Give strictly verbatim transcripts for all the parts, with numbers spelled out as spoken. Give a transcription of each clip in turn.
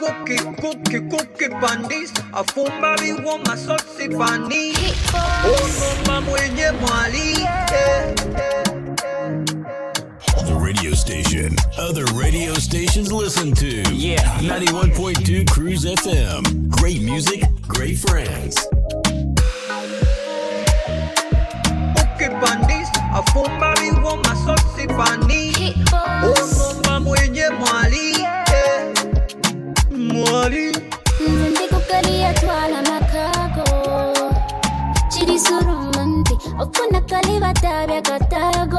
cookie, cookie, cookie bandis. Afumba biwo masosi pani. Ono mwenye mwali. The radio station other radio stations listen to. Yeah. ninety-one point two Cruise F M. Great music, great friends. Cookie bandis. Afumba biwo masosi pani. Ono mwenye mwali. Mwali. Ndiko kalia twala makago. Chiri surumante. Okuna kaliva tabia katago.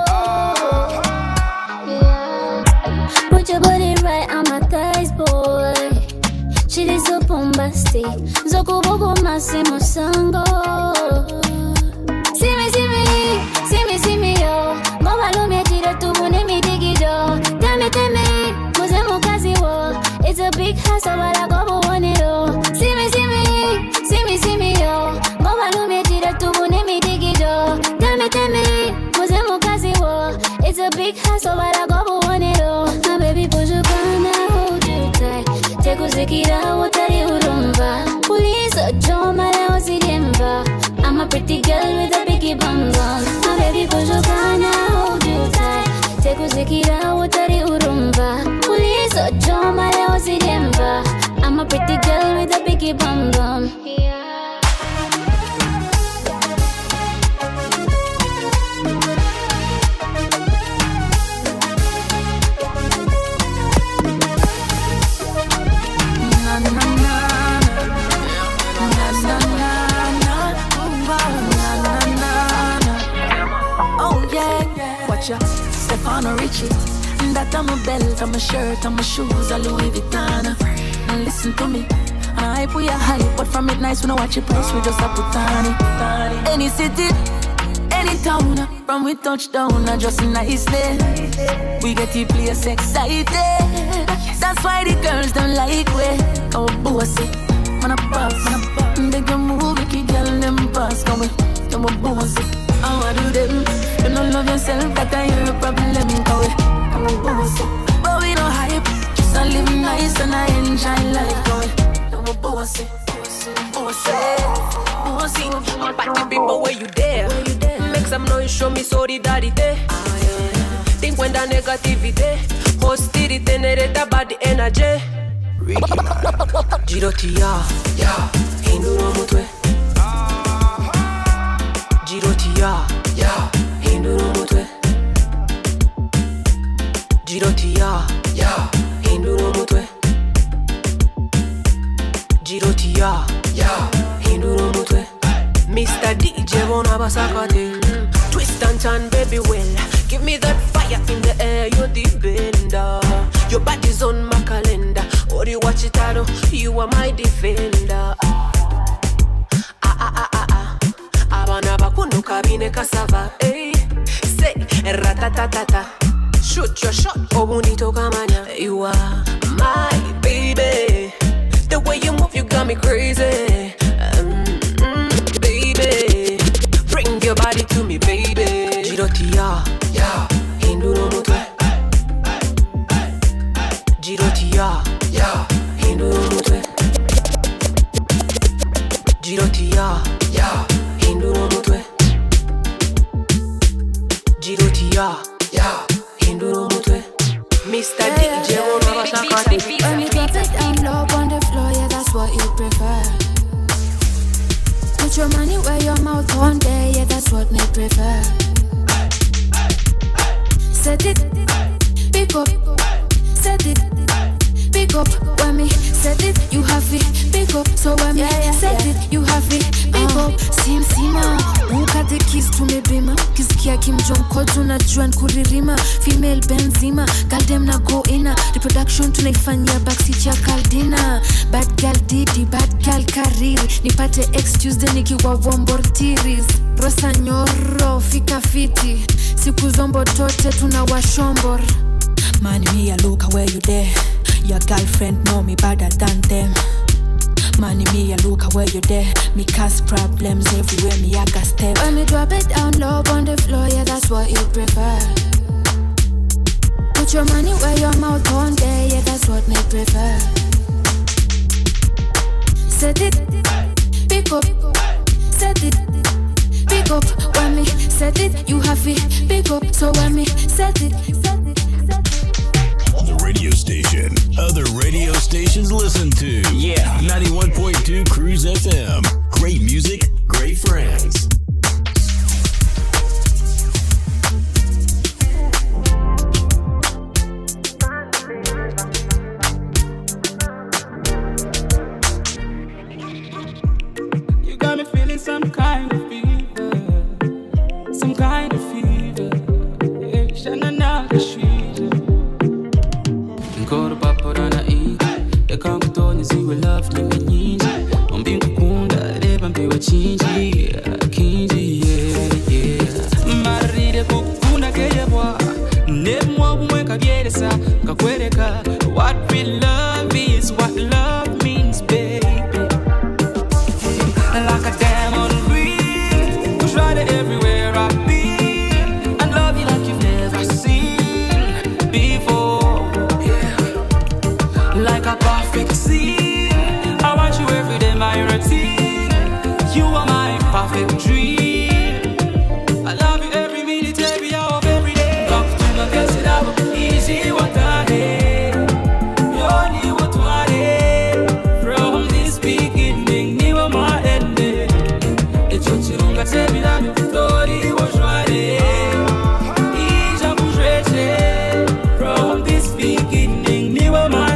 Yeah. Put your body right on my thighs, boy. Chiri so bombastic. Zoko bobo masimo sango. See me, see me, see me, see me, yo. Mama lo me tira tu bune mi digido. Tell me, tell me, mose mo kazi wo. It's a big house, so I go want it all. See me, see me, see me, see me, yo. Mama lo me tira tu bune mi digido. Tell me, tell me, mose mo kazi wo. It's a big house, so I go want it all. My baby, push you down, I hold you tight. Take a zekira, what are you rumba? Police, a John, my house, I'm a pretty girl with a biggie bum bum. My baby, push you down, I hold you tight. Take a zekira, what are you rumba? Police, a John, my house, I'm a pretty girl with a biggie bum bum. Stefano Ricci, that I'm a belt, I'm a shirt, I'm a shoes, a Louis Vuitton. And listen to me, I put your hype, but from it nice when I watch your price, we just a put on it. Any city, any town, from we touchdown, I just nicely. We get the place excited. That's why the girls don't like we. Oh, bossy, man a boss, man a boss. Make a move, make a girl them pass, come with, come with bossy. How I do them? You don't love yourself, that I hear a problem. Go it, I'm a boss, but we don't hype. Just I live nice and I enjoy life. Go it, I'm a boss, boss, boss. Party people, where you there? Make some noise, show me sorry, daddy there. Think when the negativity, hostility, nereta bad energy. Girotia, yeah, Hindu mutwe. Girotia, yeah, Hindu mutwe. Girotia, yeah, Hindu mutwe. Girotia, yeah, Hindu mutwe. Mister D J wanna basakate. Twist and turn, baby, well. Give me that fire in the air, you're the bender. Your body's on my calendar. Or you watch it, I know you are my defender. Kabine cassava, eh? Say, ratatatata. Shoot your shot, oh bonito camania. You are my baby. The way you move, you got me crazy. Um, mm, baby, bring your body to me, baby. Girotia, yeah, Hindu no mutwe. Girotia, yeah, Hindu no mutwe. Girotia, yeah, Hindu no mutwe. Girotia, yeah, Hindu no mutwe. Mister D J wanna basakate. When you drop it down low on the floor, yeah, that's what you prefer. Put your money where your mouth on there, yeah, that's what me prefer. Set it, pick up, set it, pick up. When me set it, you have it, pick up. So when me yeah, yeah, set yeah. it, you have it, pick uh, up. Sim sima, ukate kiss to me bima. Kisikia Kim Jong kotu na juan kuririma. Female Benzima, girl dem na go ina. Reproduction tunaifanyia backseat ya Caldina. Bad girl Didi, bad girl Kariri. Nipate ex Tuesday nikiwa Wombortiris. Rosa Nyoro, fika fiti. Siku zombo tote tunawashombor. Man, me a look where you there. Your girlfriend know me better than them. Money me a look where you there. Me cause problems everywhere, me I got step. When me drop it down low on the floor, yeah, that's what you prefer. Put your money where your mouth on there, yeah, that's what me prefer. set it, pick up, set it, pick up. When me set it, you have it, pick up. So when me set it, set it, set it. The radio station other radio stations listen to. Yeah, ninety-one point two Cruise F M. Great music, great friends. Some kind of fever, some kind of fever. Yeah, shanana kashija. Nkoro papora na ika. Yakangu toni ziwe love ni menyinji. Ombingu kunda reba mpewa chinji. Kinji, yeah, yeah. Maride kukuna keye mwa. Nemwa umweka geresa. Kakwereka. What real love is, what love means, baby. Like a diamond ring, push right everywhere I be, and love you like you've never seen before. Yeah. Like a perfect scene, I want you every day, my routine. You are my perfect dream. I love you every minute, every hour of every day. Talk to my girls, it up easy, what I need. You only what I need. From this beginning, you are my end. Tell me that your story was right. From this beginning, you were my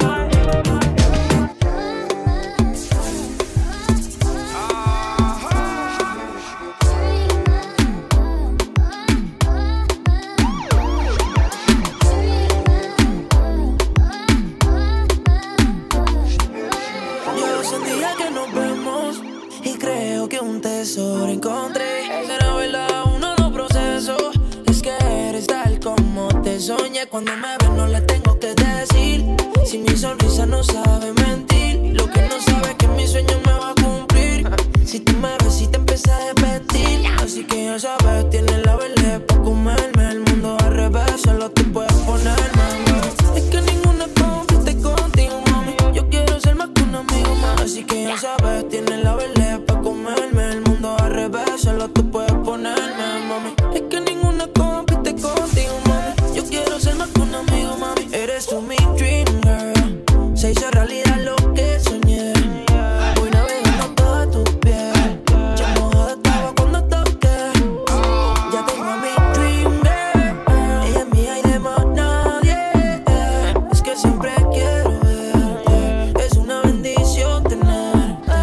Yo sentía que nos vemos y creo que un tesoro encontré. Será verdad uno de los procesos. Es que eres tal como te soñé. Cuando me ves no le tengo que decir. Si mi sonrisa no sabe mentir. Lo que no sabe es que mi sueño me va a cumplir. Si tú me ves y te empiezas a repetir. Así que ya sabes, tienes la verde para comerme. El mundo al revés, solo tú puedes ponerme. Es que ninguna compite contigo, mami. Yo quiero ser más que un amigo más. Así que ya sabes, tienes la verde para comerme. El mundo al revés, solo tú puedes ponerme, mami. Es que ninguna compite contigo, mami. Yo quiero ser más que un amigo, mami. Eres tú mi dream girl. Se hizo realidad lo que soñé. Voy navegando toda tu piel. Ya mojada estaba cuando toqué. Ya tengo a mi dream girl. Ella es mía y de más nadie. Es que siempre quiero verte. Es una bendición tenerte.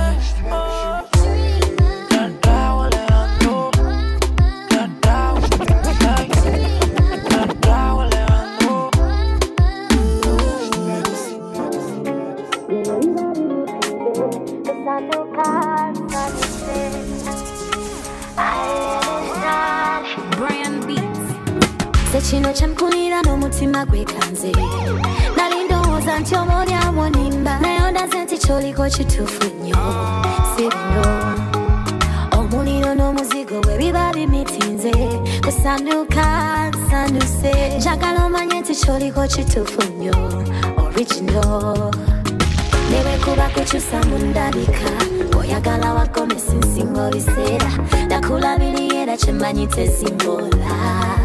Kino chamkunira n'omutima gwekanze nali ndowooza nti omuli awonimba naye ondaze nti kyoliko kituufu nnyo si bino omuliro n'omuzigo bwe biba bimitinze kusanduka nsanduse njagala omanye nti kyoliko kituufu nnyo original ne bwe kuba kukyusa mu ndabika oyagala wakomesa nsingo biseera nakulabiriye era kyemmanyi tesimbola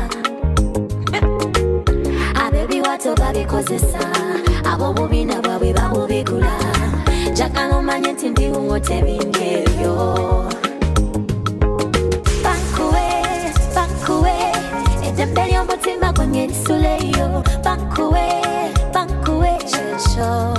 Abebiwato babikozesa ab'obubina bwabwe babubigula njagala omanye nti ndiwo tebingebyo bankuwe bankuwe eddembe ly'omutima gwange lisuleyo bankuwe bankuwe kyekyo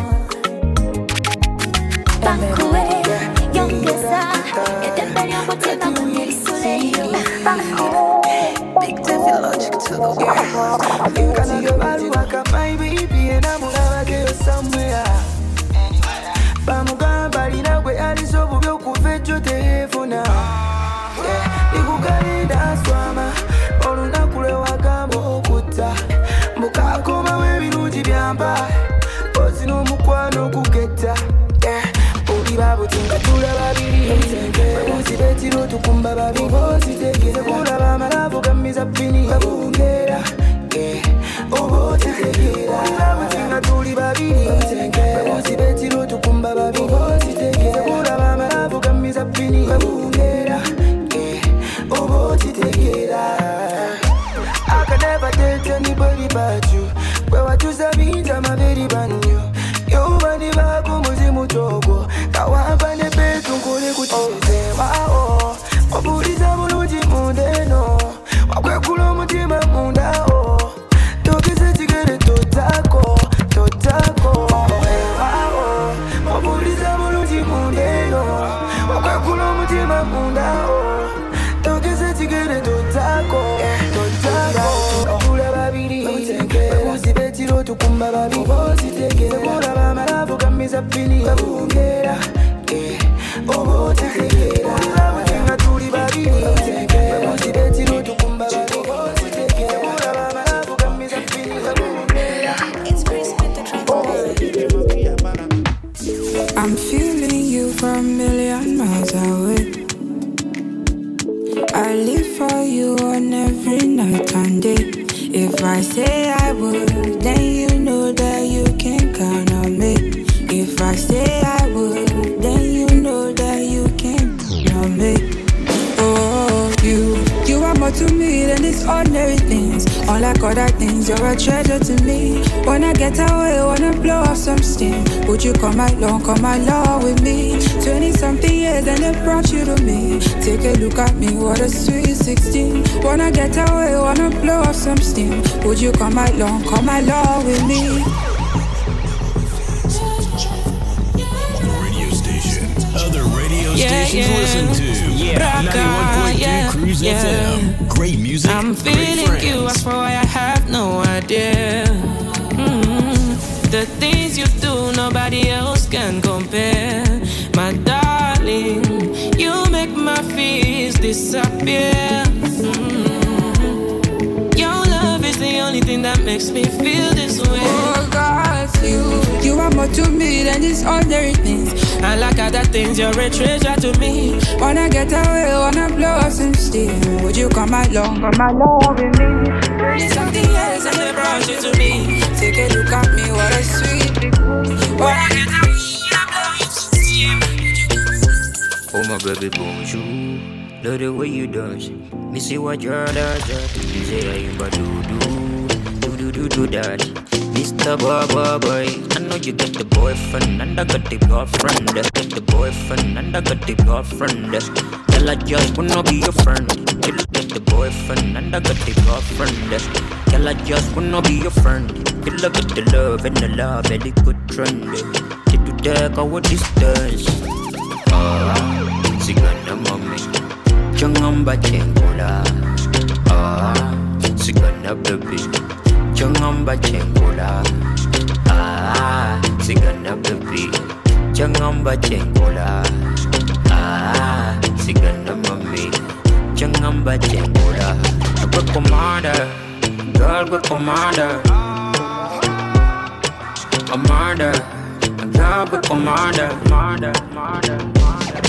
bankuwe yongeza eddembe ly'omutima gwange lisuleyo bankuwe Big Tiffy Logic to the world. You can see your body walk up, my baby, and I'm gonna get you somewhere. Bamugamba lina gwe alizo bubyo kufejo telefona. Ikukalida swama, olunaku lwe wagamba okutta. Mukakoma w'ebirungi byamba, ozi n'omukwano okugetta. Oli babutinga tula babiri, babuzi betiro tukumba babiri. Ozitegeze kulaba amalavu gamiza pini babungera. Obo tetegera, oli babutinga tuli babiri, babuzi betiro tukumba babiri. Ozitegeze about you. But what you say means I'm a very brand new. You bani baku muzimu chogo. Kawapa ne petu nkule kuchise. Wao, waburiza muluji mundeno. Wakwe kulo mutima munda o. Tokise chigere totako, totako. Wao, waburiza muluji mundeno. Wakwe kulo mutima munda o. Tokise chigere totako, totako. Kula babiri, Babusi betiro tukumba babiri. Bosi teke, Sekura bamarabu kamiza pili. Kabungera, Obo teke. Kula mutinga tuli babiri. Babusi betiro tukumba babiri. Bosi teke, Sekura bamarabu kamiza pili. Kabungera. It's Chris with the transport. I'm feeling you from a million miles away. I live for you on every night and day. If I say I would, then you know that you can count on me. If I say I would, then you know that you can count on me. Oh, you, you are more to me than these ordinary things. Unlike other things, you're a treasure to me. When I get away, wanna blow off some steam. Would you come along, come along with me? Twenty-something years and they brought you to me. Take a look at me, what a sweet sixteen. Wanna get away, wanna blow off some steam. Would you come along, come along with me? Radio station. Other radio Yeah, stations yeah. listen to. Yeah. ninety-one point two Yeah, Cruise yeah. F M. Great music. I'm great feeling friends. you, I swear I have no idea. Mm-hmm. The things you do, nobody else can compare. My darling, you make my fears disappear. Mm-hmm. Your love is the only thing that makes me feel this way. Oh God, you, you are more to me than these ordinary things. I like other things, you're a treasure to me. Wanna get away, wanna blow up some steam. Would you come along, come along with me? Thirty-something years and they brought you to me. Take a look at me, what a sweet thing. Wanna get away, wanna blow up some steam. Oh my baby, bonjour. Love the way you dance. Me see what you're does. You say I am a do do do do do that. Mister Baba Boy, I know you got the boyfriend and I got the girlfriend. Got the boyfriend and I got the girlfriend. Girl, I just wanna be your friend. You got the boyfriend and I got the girlfriend. Girl, I just wanna be your friend. You look at the love and the love, very good trend. Did you take our distance? Ah, sigana mami, jangan bacenggola. Ah, sigana baby. Jangan bacenggola. Ah, sigana baby. Jangan bacenggola. Ah, sigana mami. Jangan bacenggola. We're commander, girl, we're commander. A murder, girl, we're commander, murder, murder, murder.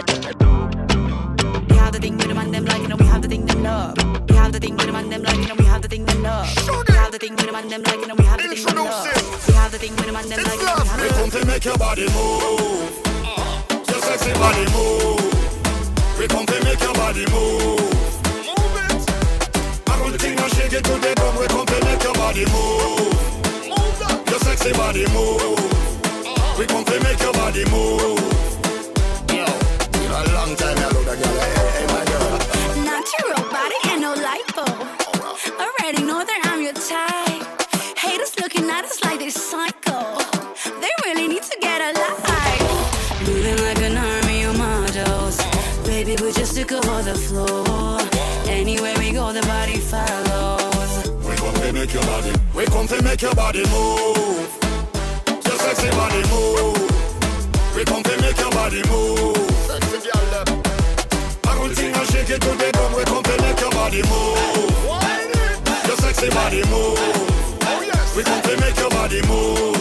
We have the thing with them and them like, you know, we have the thing them love. We have the thing with them and them like, you know, we have the thing them love. We have the thing with them and them like, you know, we have the thing them love. We have the thing with them and them like, you know, we have the thing. We come to make your body move. Your sexy body move. We come to make your body move. Move it. I don't think I shake it to the drum. We come to make your body move. Move that. Your sexy body move. We come to make your body move. Yo, you know a long time I love that girl. Hey, hey, my girl. Natural body and no lipo. Already know that I'm your type. Haters looking at us like they psycho. They really need to get a life. Moving like an army of models. Baby, put your sticker on the floor. Anywhere we go, the body follows. We come to make your body. We come to make your body move. Your sexy body move. We come to make your body move. Sexy girl, I don't think I shake it to the drum. We come to make your body move. Your sexy body move. We come to make your body move.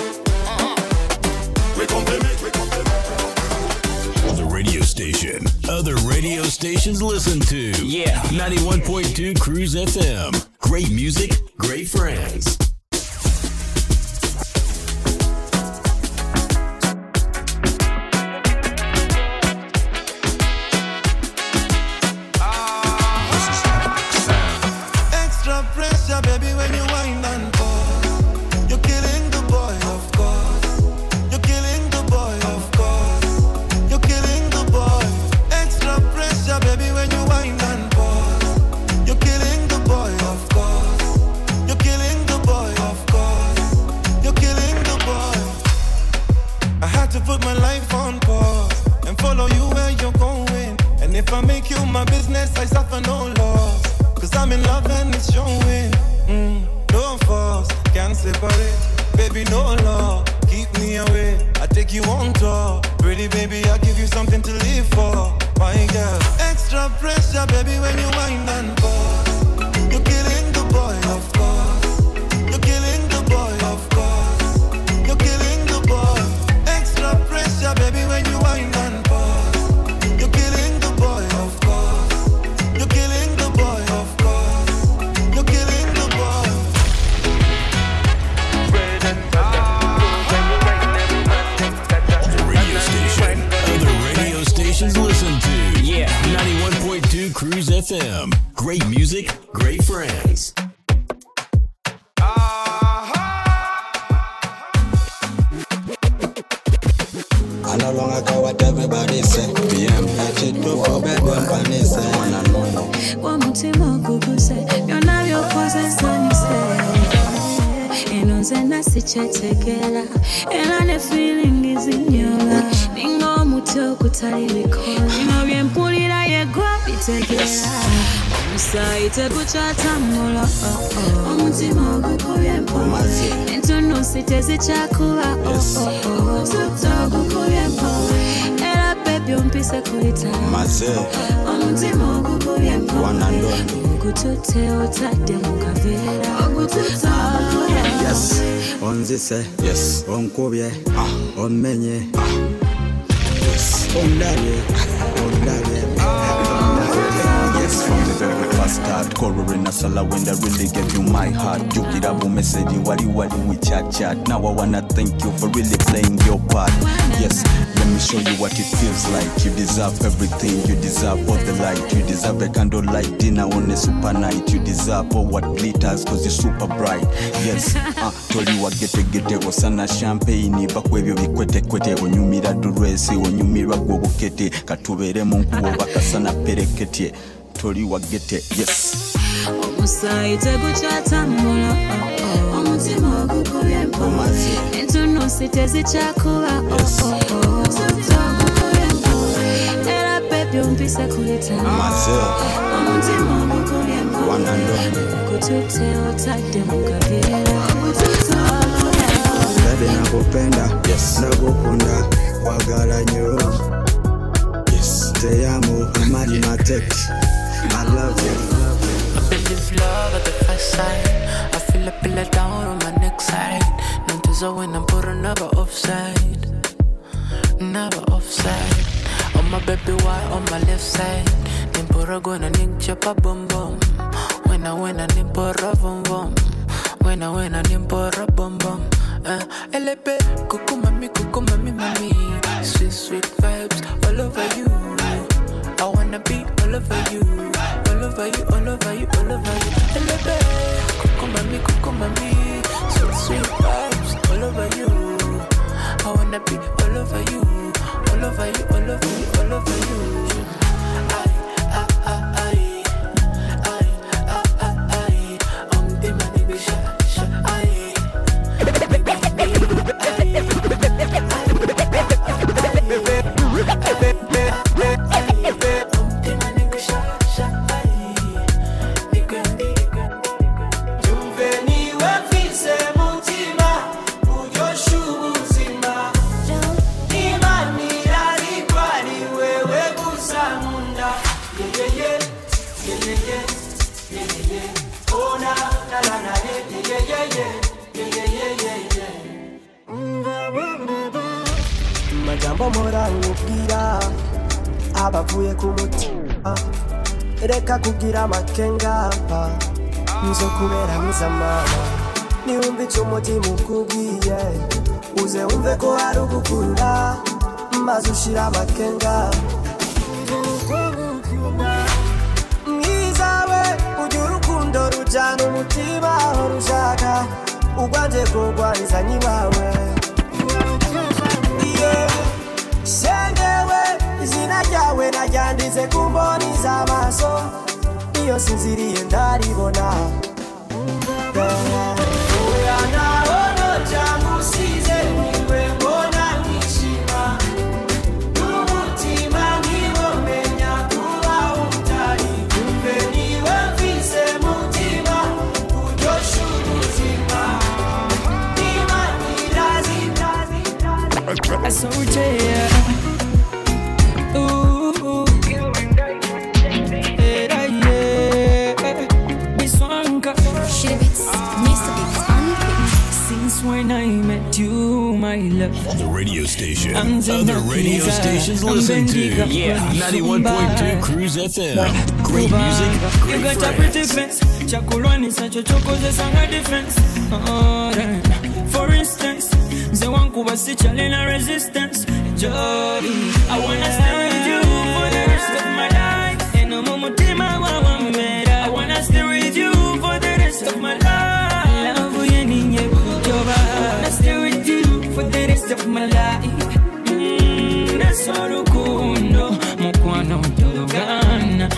We come to make, we come to make. The radio station. Other radio stations listen to. Yeah. ninety-one point two Cruise F M. Great music, great friends. Extra pressure, baby, when you wind down. be no law. Keep me away, I take you on tour. Pretty baby, I give you something to live for. My girl, extra pressure, baby, when you wind and pause. You're killing the boy, of course. You're killing the boy, of course. You're killing the boy. Extra pressure, baby, when you wind and pause. You're killing the boy, of course. You're killing the boy, of course. You're killing the boy. The radio station other radio stations listen to. Yeah, ninety-one point two Cruise F M. Great music, great friends. I no longer care what everybody say. B M, I cheat to for bedroom panisa. One mutima kukuse, yona vyokoze sanise. Enonze nasi chetekela, ela ne feeling izinyola. Ningo muto kutali bikola, ningo byempulira yegwa bitegela. Omusaite kuchata mulo, omutima gukubye mpola. Entono sitezi chakuba, omusuto gukubye mpola. Ela baby umpise kulita, omutima gukubye mpola. Ogutute otade mukavera, ogutute mukavera. Yes, on this, yes, on Kobe, ah, on Menye, ah, yes, on Daddy, on Daddy. Yes, from the very first start, coloring a sala when I really gave you my heart. You get up a message, wadi wadi we chat chat. Now I wanna thank you for really playing your part. Yes, let me show you what it feels like. You deserve everything, you deserve all the light. You deserve a candlelight dinner on a super night. You deserve all what glitters cause you're super bright. Yes, uh, told you I get a get a wasana champagne. Bakwebyo bikwete kwete onyumira duresi onyumira gwobukete katubere munku bakasana perekete. Told you I get it, yes. Omusaite kuchata mulo, omutima gukubye mpola. Entono sitezi chakuba, omusuto gukubye mpola. Ela baby umpise kulita, omutima gukubye mpola. Ogutute otade mukavera, ogutute mukavera. Dade nakupenda, yes, nakukunda, wagala nyo. Yes, te amo, amani matek. I love you. I believe love at the first sight. I feel a pillar down on my neck side. Notice when I'm put another offside. Never offside. On my baby white on my left side. Nimpora gonna ning chop a bum bum. When I win I nimpora bum bum. When I win I nimpora bum bum. Uh, L B, cuckoo mami, cuckoo mami, mami. Sweet, sweet vibes all over you. I wanna be all over you, all over you, all over you, all over you. Hello, baby, cuckoo mami, cuckoo mami, sweet, sweet vibes all over you. I wanna be all over you, all over you, all over you, all over you. I, I, I, I, I, I, I, I'm the man in the shot, shot, I, Majambo mora nkubwira abavuye ku mutima reka kugira makenga nzo kubera mwiza mama niwumva icyo umutima ukubwiye uze wumve ko hari ugukunda maze ushira amakenga mwiza we ugira urukundo rujyana umutima aho rushaka ugwanje kurwaniza nyibawe Sengewe, izina ryawe najyandize ku mboni z'amaso iyo sinziriye ndaribona oya nahono cyangwa usize niwe mbona nkishima n'umutima niwo menya kuba utari kumve niwe mfise mutima uryoshya ubuzima n'imana I saw it, yeah. Ooh, yeah, yeah. This one got Shit Beats, Mister Beats, since when I met you, my love. The radio station. Other radio stations listen to. Yeah, ninety-one point two Cruise F M. Great music, great you got friends. a pretty face. Chakulwani such a choco, the song of defense. Oh, for instance, the one who was challenging a resistance. Jody, I wanna stay with you for the rest of my life. And no more mutima, I wanna stay with you for the rest of my life. Love you, I wanna stay with you for the rest of my life. Mm, that's all the kundo, mukwano tulogana.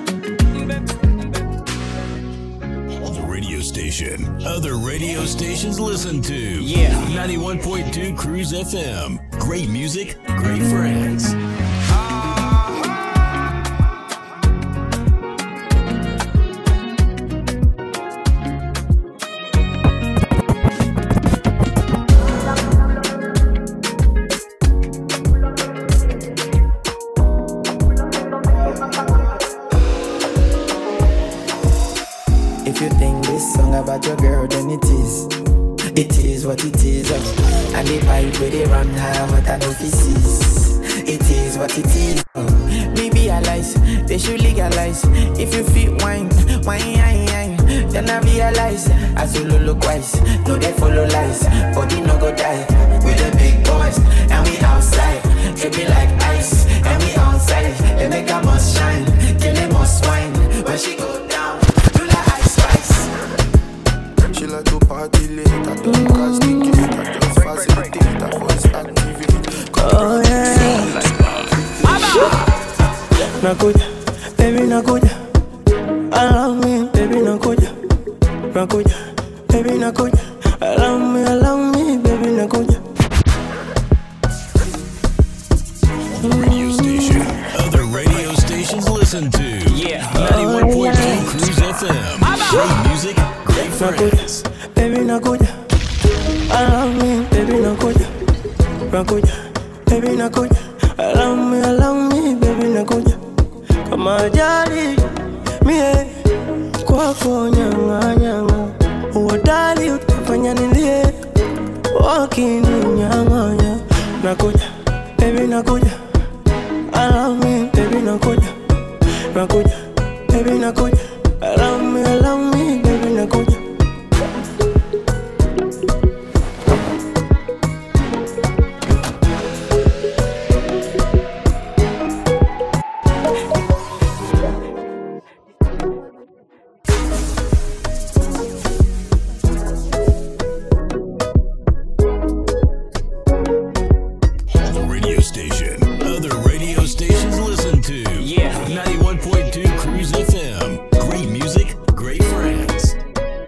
Radio station. Other radio stations listen to. Yeah. ninety-one point two Cruise F M. Great music, great friends. If you think this song about your girl, then it is. It is what it is. Oh. And the pipe where they run high, what I know this is. It is what it is. Oh. Me realize, they should legalize. If you feel wine, wine, wine, wine. Then I realize, as you look wise, no they follow lies. Body no go die. We the big boys, and we outside. Treat me like ice, and we outside. They make a must shine, kill them must wine. When she go down, she like to party late, I don't cast the gate, I just facilitate, I voice activate. Oh yeah. Nakuja, baby nakuja. Allow me, baby nakuja. Nakuja, baby nakuja. Allow me, allow me, baby nakuja. Radio station. Other radio stations listen to. Yeah. ninety-one point two Cruise F M. Great music, great friends. Baby nakuja. Allow me, baby nakuja. Nakuja, baby nakuja. Allow me, allow me, baby nakuja. Kama ajali, mie kwako nyanga nyanga. Uodali utafanya nilie, wakini nyanga nyanga. Nakuja, baby nakuja. Allow me, baby nakuja. Nakuja, baby nakuja. Allow me, allow me, baby nakuja. The radio station. Other radio stations listen to. Yeah. ninety-one point two Cruise F M. Great music, great friends.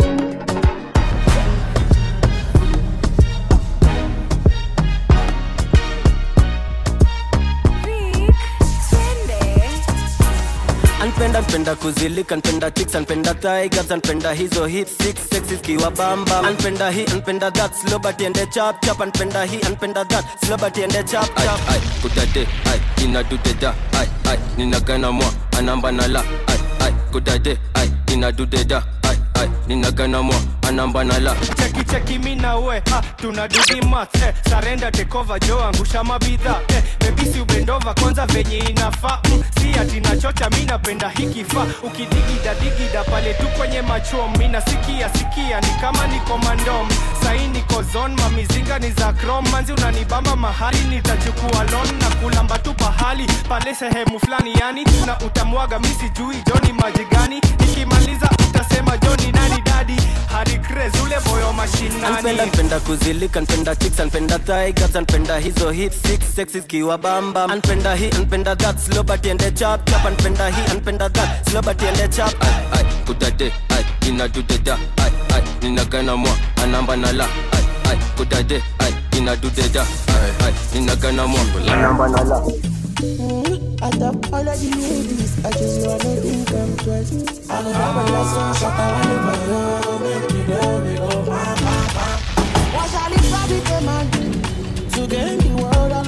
Anpenda anpenda kuzilika, anpenda chicks, anpenda tigers, anpenda hizo hip six sexy kiwa bamba. Anpenda hi, anpenda that, slow but ende chap chap. Anpenda hi, anpenda that, slow but ende chap chap. Ay, kudade, ay, ina dudeda, ay, ay, nina gana mwa, anamba nala, ay, ay, kudade, ay, ina dudeda, ay, ay, nina gana mwa, anamba nala. Cheki cheki mina we, ah, tuna dudi mat, eh, sarenda take over jo angusha mabidha, eh, bebisi ubendova kwanza venye inafa, mm, si ati nachocha mina penda hiki fa, ukidigida digida pale tu kwenye machom, mina sikia sikia ni kama niko mandom, sahi niko zone, mamizinga ni za chrome, manzi unanibamba mahali nitachukua loan na kulamba tu pahali, pale sehemu flani yani, na utamwaga misi jui joni majigani, nikimaliza utasema joni nani dadi, hari craze ule boyo mashinani. Anpenda anpenda kuzilika, anpenda chicks, anpenda tigers, anpenda hizo hip six sexy kiwa bamba. Anpenda hi, anpenda that, slow but ende chap chap. Anpenda hi, anpenda that, slow but ende chap. Ay, ay, kudade, ay, ina dudeda, ay, ay, nina gana mwa, anamba nala, ay, ay, kudade, ay, ina dudeda, ay, ay, nina gana mwa, anamba nala. I top all of the ladies, I just wanna think I'm twice. I don't have a last one, but I wanna my love, make you love me, go, ma, ma, ma. What's all this rabbit, man? To get in the world,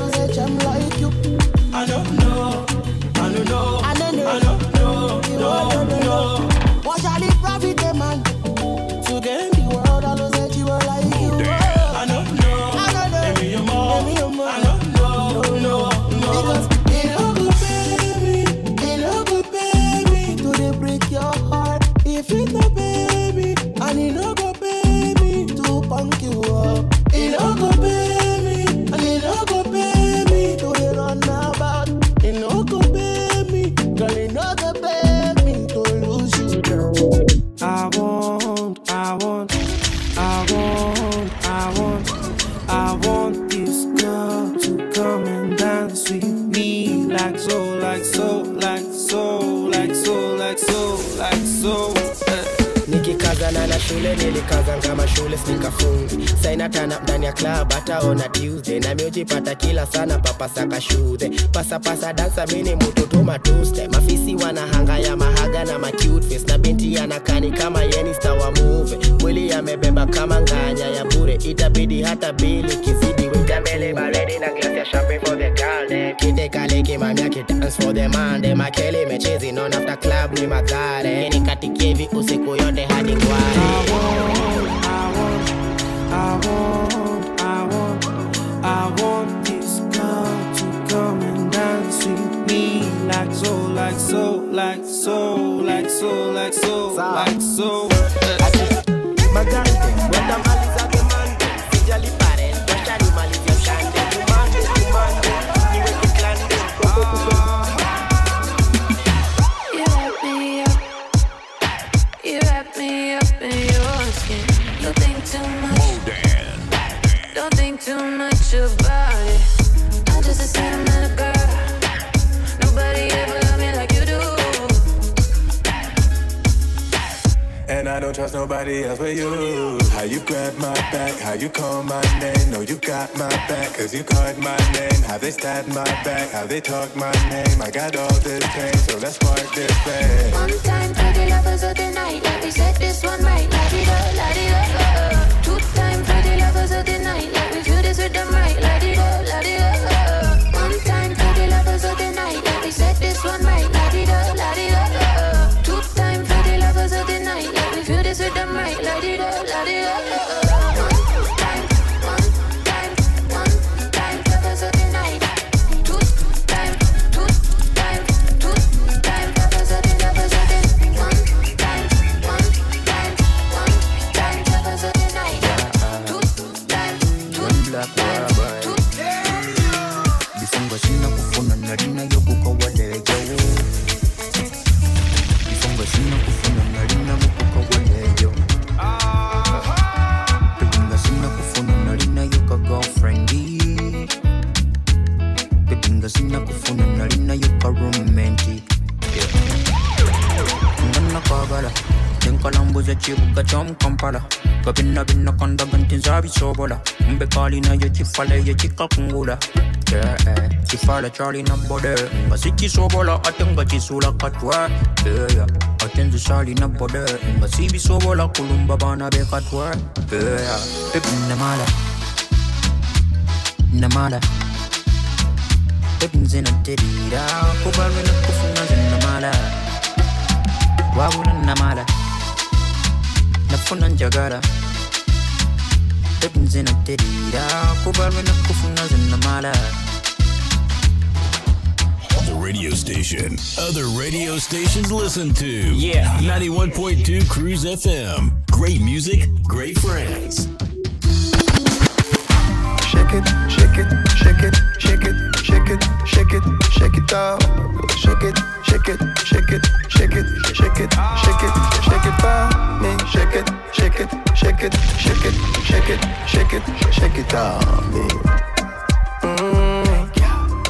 Sana na shule nilikaza kama shule sikafungi. Saina turn up ndani ya club hata on a Tuesday. Na miujipata kila sana papa saka shude. Pasa pasa dansa mini mutoto matuste. Mafisi wana hanga ya mahaga na ma cute face. Na binti anakani kama yeni star wa movie. Mwili yamebeba kama nganya ya bure. Itabidi hata bili kizidi wika mbele baridi na glass ya champagne for the girl. Dem kite kale kima miaki dance for the man. Dem akeli mechezi non after club ni magare. Yeni katikevi usiku yote hadi ngware. I want, I want, I want, I want this girl to come and dance with me like so, like so, like so, like so, like so, like so. Magante, when the man is at the man, sijali pare, don't animal is your shande. Tumande, tumande, you will be clandé. You wrap me up, you wrap me up in your skin. Don't think too much, don't think too much about it. I'm just a sentimental girl, nobody ever loved me like you do. And I don't trust nobody else but you. How you grab my back, how you call my name. No, you got my back, cause you called my name. How they stab my back, how they talk my name. I got all this pain, so let's spark this flame. One time for the lovers of the night, let me set this one right. La-di-da, la-di-da. Two time for the lovers of the night, let me feel this rhythm right. La-di-da, la-di-da. One time for the lovers of the night, let me set this one right. La-di-da, la-di-da. Two time for the lovers of the night, let me feel this rhythm right. La-di-da, la-di-da. Chibuka chom kampala Kabina bina kanda gantin zabi sobola Mbe kali na ye chifale ye chika kungula Yeah, eh, chifale chali na bode Nga sichi sobola atenga chisula katwa Yeah, yeah, atenzi sali na bode Nga sibi sobola kulumba bana be katwa Yeah, yeah, baby namala Namala Baby nzina terira Kubarwe na kufuna zina namala Wabula namala Nafuna njagara Baby nzina terira Kubarwe na kufuna zina mala. The radio station other radio stations listen to. Yeah, ninety-one point two Cruise F M. Great music, great friends. Shake it, shake it, shake it, shake it, shake it, shake it, shake it out. Shake it, shake it, shake it, shake it, shake it, shake it, shake it out. Me, shake it, shake it, shake it, shake it, shake it, shake it, shake it out. Me. Mm.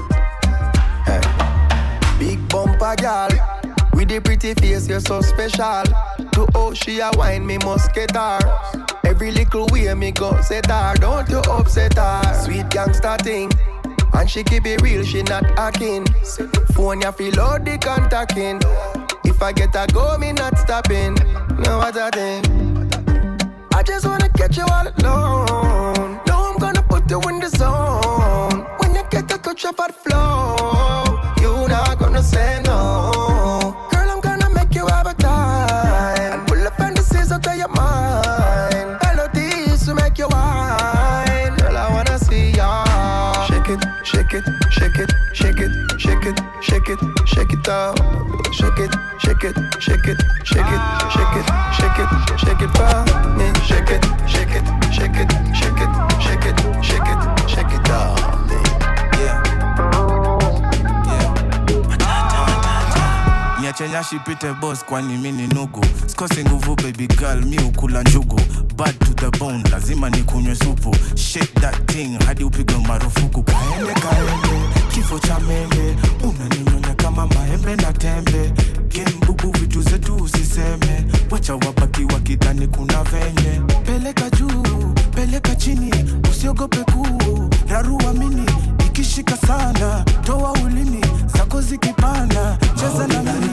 Hey. Big bumper girl, with the pretty face, you're so special. To oh she a wine, me must get her. Every little way me go set her, don't you upset her. Sweet gangsta thing, and she keep it real, she not hacking. Phone ya feel out the contacting. If I get a go, me not stopping. No other thing. I just wanna get you all alone. Now I'm gonna put you in the zone. When you get a touch of that flow, you not gonna say no. Girl, I'm gonna make you have a time and pull the fantasies out of your mind. Melodies to make you wine. Girl, I wanna see ya. Shake it, shake it, shake it, shake it, shake it, shake it, shake it out. Shake it, shake it, shake it, shake it, shake it, shake it, shake it for me. Shake it, shake it, shake it, shake it, shake it, shake it, shake it out. Yeah. Yeah. nyashi pite boss kwani mini nugu. Sikosi nguvu baby girl mi ukula njugu. Bad to the bone lazima nikunywe supu. Shake that thing hadi upigwe marufuku. Kaende kaende kifo cha mende. Unaninyonya kama maembe na tembe. Game bubu vitu zetu usiseme. Wacha wabaki wakidhani kuna venye. Peleka juu, peleka chini. Usiogope kuu, rarua mini. Ikishika sana, toa ulimi. Zako zikipanda, cheza na mimi.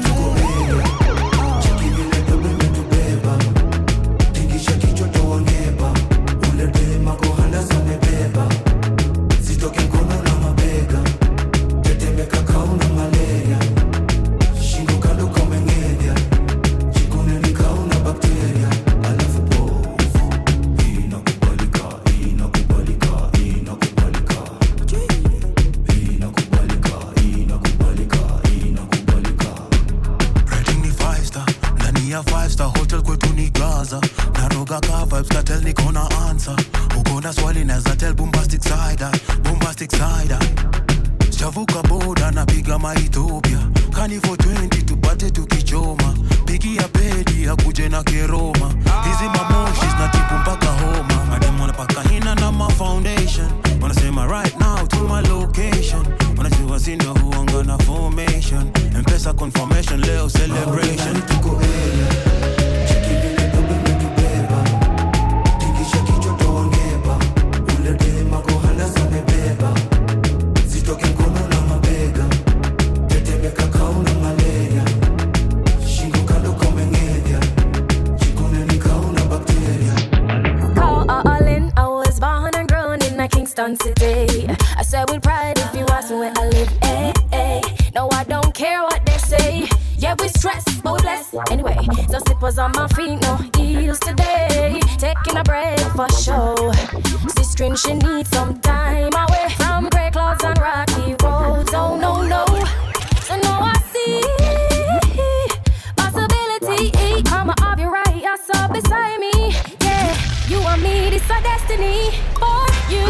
City. I said with pride if you ask me where I live, eh, eh. No, I don't care what they say. Yeah, we stress, but we bless. Anyway, so slippers on my feet, no heels today. Taking a break for sure. Sister, she needs some time away from grey clouds and rocky roads. Oh, no, no. So now I see possibility. Come on, I'll be right, you're so beside me. Yeah, you and me, this a destiny for you.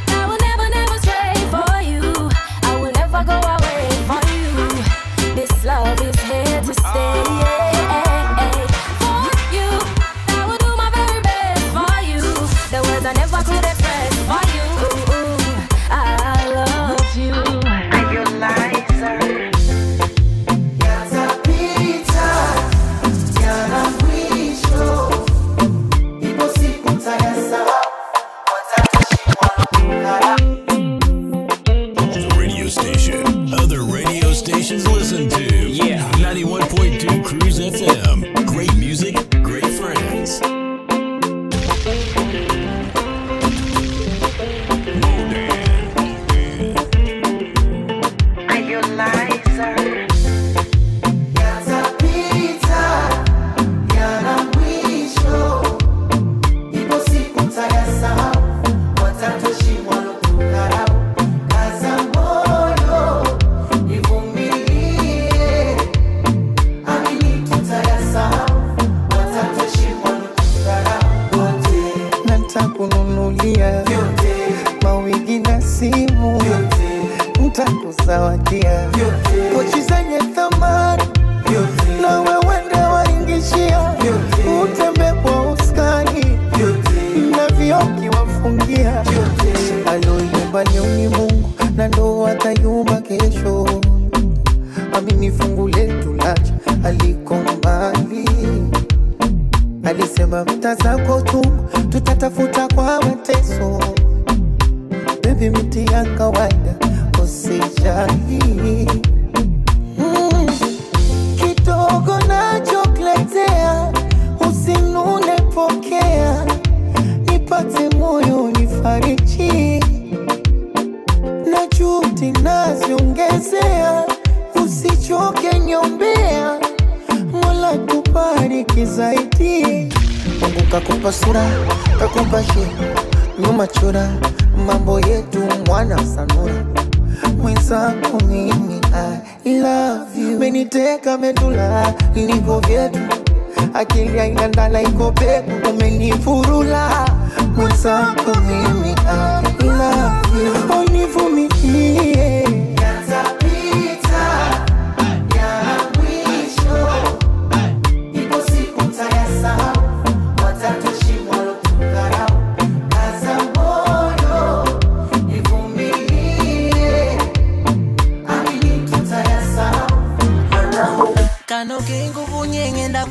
Go away for you. This love is here to stay. Yeah. For you, I will do my very best for you. The words I never could express for you. I love you. Are you liar? Stations listen to. Yeah. ninety-one point two Cruise F M. Great music, great friends. Are you liar? mawigi na simu ntakuzawadia pochi zenye thamani na wewende waingishia utembe kwa uskani na vioki wafungia aloyumba leo ni Mungu na ndo atayumba kesho. Amini fungu letu lacha aliko mbali. Alisema mtazako tu tutatafuta kwa mateso. Baby miti ya kawaida usijali. Mm. Kidogo nachokuletea usinune pokea. Nipate moyo nifariji. Na juhudi naziongezea usichoke nyombea. Mola tubariki zaidi. Mungu kakupa sura, kakupa shepu, nyuma chora, mambo yetu mwana sanura. Mwenzangu mimi I love you. Meniteka medula, niko vyetu. Akili haina ndala iko peku, umenifurula. Mwenzangu mimi I love you. Univumilie. Yatapita, ya mwisho.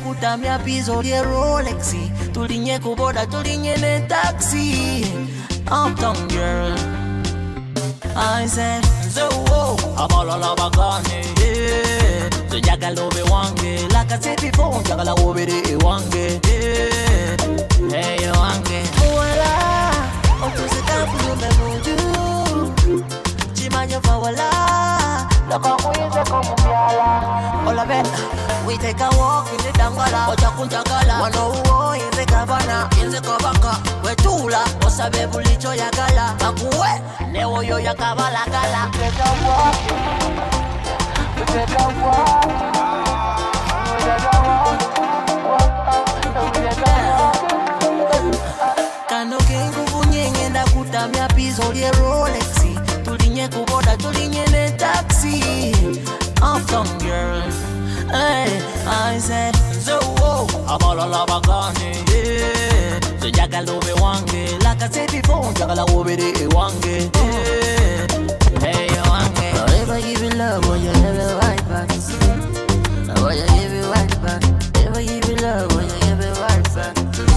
kutamya piso lye Rolex. Tulinye kuboda, tulinye ne taxi. Uptown girl. I said, so oh, I'm all on our gun, yeah. So you got love it one day. Like I said before, you got love it one day, yeah. Hey, you want it? Voila, oh, to sit down for you, me moju. Chimanya voila, look how we say come biala. All of it, we take a walk in the Dangala, Oja Kunjagala. One oh in the Gavana, in the Kobaka, we tula, Osabe Bulicho Yagala, Akue, Neo Yo Yakabala Gala. We take a walk, we take a walk, we take a walk, we take a walk. Kano kengu bunyenge nda kutamya piso lye Rolex. Tulinye kuboda, tulinye ne taxi. Uptown girl. Hey, I said, so oh, I'm all on love gun, yeah. So you got love it one day. Like I said before, you got love it one day, yeah. Hey, you want it? So if I give you love, will you give it right back? Will you give it right back? If I give you love, will you give it right back?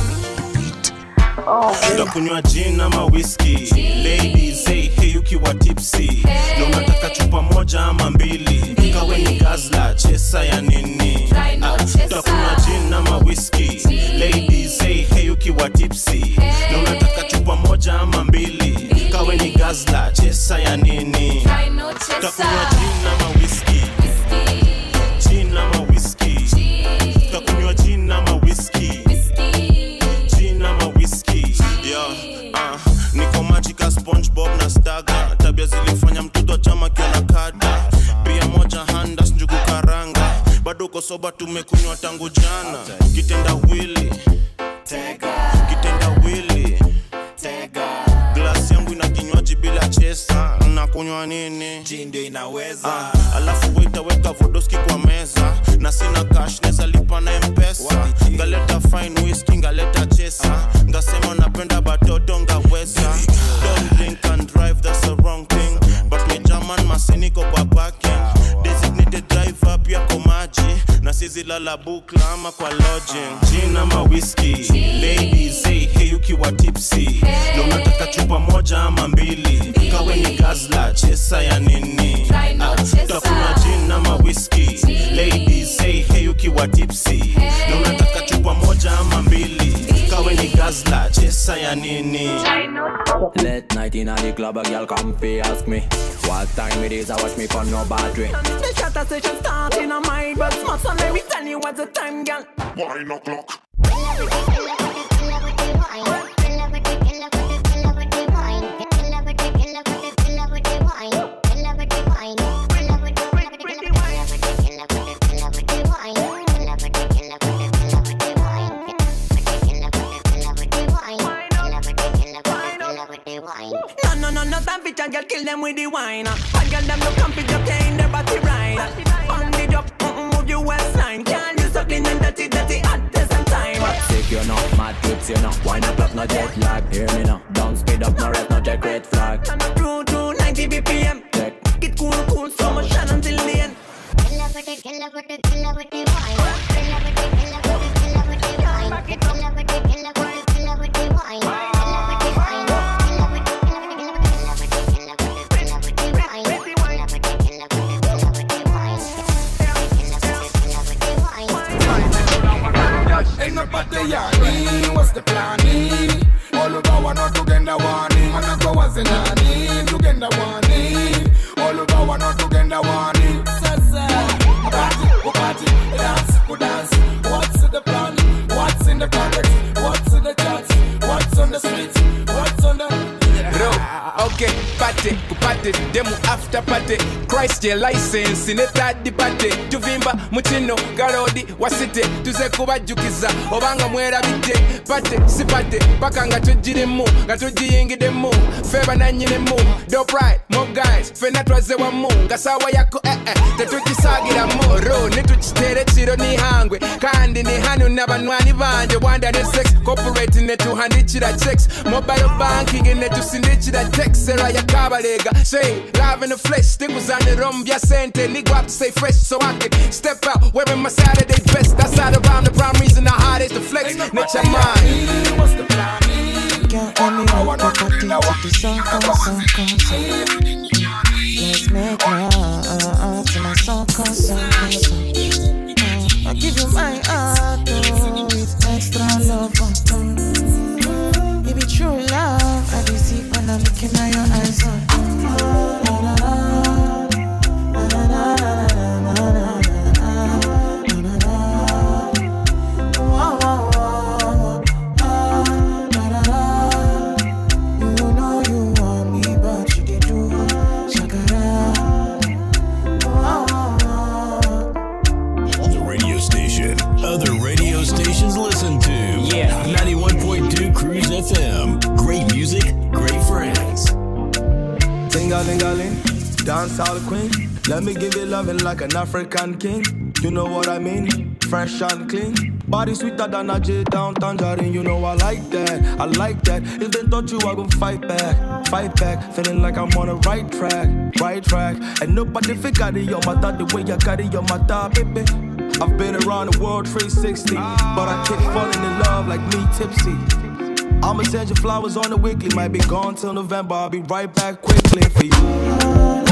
Ndakunywa gin ama whiskey. Ladies, hey, hey, ukiwa tipsy. Leo nataka chupa moja ama mbili. Kawe ni gazla, chesa ya nini? Ndakunywa gin ama whiskey. Ladies, hey, hey, ukiwa tipsy. Leo nataka chupa moja ama mbili. Kawe ni gazla, chesa ya nini? Ndakunywa gin ama whiskey. Gin ama whiskey. Ndakunywa gin ama whiskey. Yeah, uh, niko magica SpongeBob na Staga. Tabia zilifanya mtoto chama kiona kada. Pia moja handa njugu karanga. Bado uko soba tumekunywa tangu jana. Kitenda wili Tega. Kitenda wili Tega. Glass yangu ina kinywaji bila chesa. Nakunywa nini? Jindo inaweza. uh, Alafu waita weka vodoski kwa meza. Na sina cash neza lipa na M-Pesa. Ngaleta fine whiskey, ngaleta chesa. Ngasema napenda batoto ngaweza. Don't drink and drive, that's the wrong thing. But me German masiniko kwa parking. Designated driver pia komaji. Na sizi lala bukla ama kwa lodging. Gin ama whiskey. Ladies, hey, hey, ukiwa tipsy. Leo nataka chupa moja ama mbili. Kawe ni gazla, chesa ya nini? Takuna gin ama whiskey. Ladies, hey, hey, ukiwa tipsy. Leo nataka chupa moja ama mbili. Kawe ni gazla, chesa ya nini? Late night in the club, a girl come fi ask me what time it is, I watch me for no battery. The shatter session start in a mind, but smart so let me tell you what's the time, girl. Wine o'clock. No, no, no, no time for chat, girl, kill them with the wine. Bad girl, them look comfy, just in their body right. Band it up, mm-mm, move your waistline. Can't you so clean and dirty, dirty at the same time. Sick you know, mad trips you know. Wine up, up, no jet lag. Hear me now. Don't speed up, no red, no check red flag. True to ninety B P M. Check. Get cool, cool, so much shine until the end. Kill her with it, kill her with it, kill her with the wine. Kill her with it, kill her with it, kill her with the wine. Kill her with it, kill her with it, kill her with the wine. Ain't no party yarning, what's the planning? All of our not together warning. And I go as a nanny, together warning. All of our not together warning. Party, go party, dance, go dance. What's the plan? What's in the context? What's in the charts? What's on the streets? What's on the... Okay, party, go party, demo after party. Christ your license, in it at the party. Tuvimba, mutino, garodi, wasite. Tuze kuba jukiza, obanga mwera bite. Party, si party, paka nga tujire mu. Nga tujiyingi de mu, feba na nyine mu. Dope right, more guys, fena twaze wa mu. Kasawa yako eh eh, tetukisagira mu. Ro, nituchitere chiro ni hangwe. Kandi ni hanu nabanwani banje. Wanda ne sex, corporate ne tuhandichira checks. Mobile banking ne tusindichira text. Sera ya kabalega, say live in the flesh. Stick was on the rum, via sente. Nigga up to say fresh so I can step out wearing my Saturday best. That's out around the prime reason the hardest to flex. Nature mind. What's the plan? Can't let me walk up a thing to the sun, come, sun, come, sun. Let's make love till my sun, come, sun, come, sun. I give you my heart, oh, with extra love, oh. It be true love, I be see when I'm looking at your eyes, oh. Na, na, na, na, na, na, na, na, na, na. Other radio stations listen to. Yeah. ninety-one point two Cruise F M. Great music, great friends. Ting-a-ling-a-ling, dance all queen. Let me give you loving like an African king. You know what I mean? Fresh and clean. Body sweeter than a J down tangerine. You know I like that, I like that. If they touch you, I gon' fight back, fight back. Feeling like I'm on the right track, right track. And nobody fi carry your matter the way you carry your matter, baby. I've been around the world three sixty, but I keep falling in love like me tipsy. I'ma send you flowers on the weekly, might be gone till November. I'll be right back quickly for you.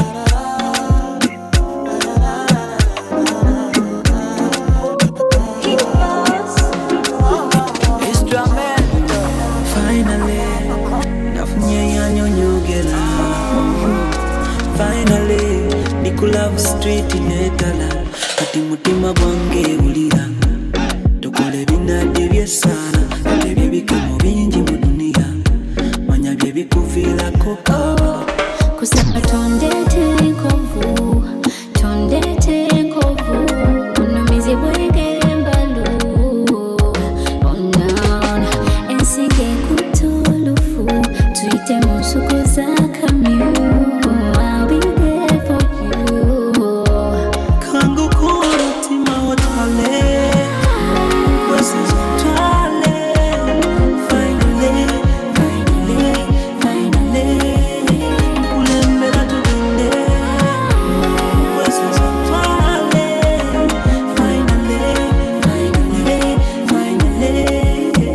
Finally, Nicola street in Etala. Ati mutima gwange ulira. Tukole bina divye sana. Ate bye bikamo bingi mu dunia. Manya bye bikufira koka. Kusema tondete nkovu, tondete nkovu. Unumizi bwegere mbalu. Ona, ensige kutulufu. Tuite musuko za kamyu. I'll be there for you. Kangu kuru tima watale. Wasiz watale. Finally, finally, finally. Ulembera tugende. Wasiz watale. Finally, finally, finally.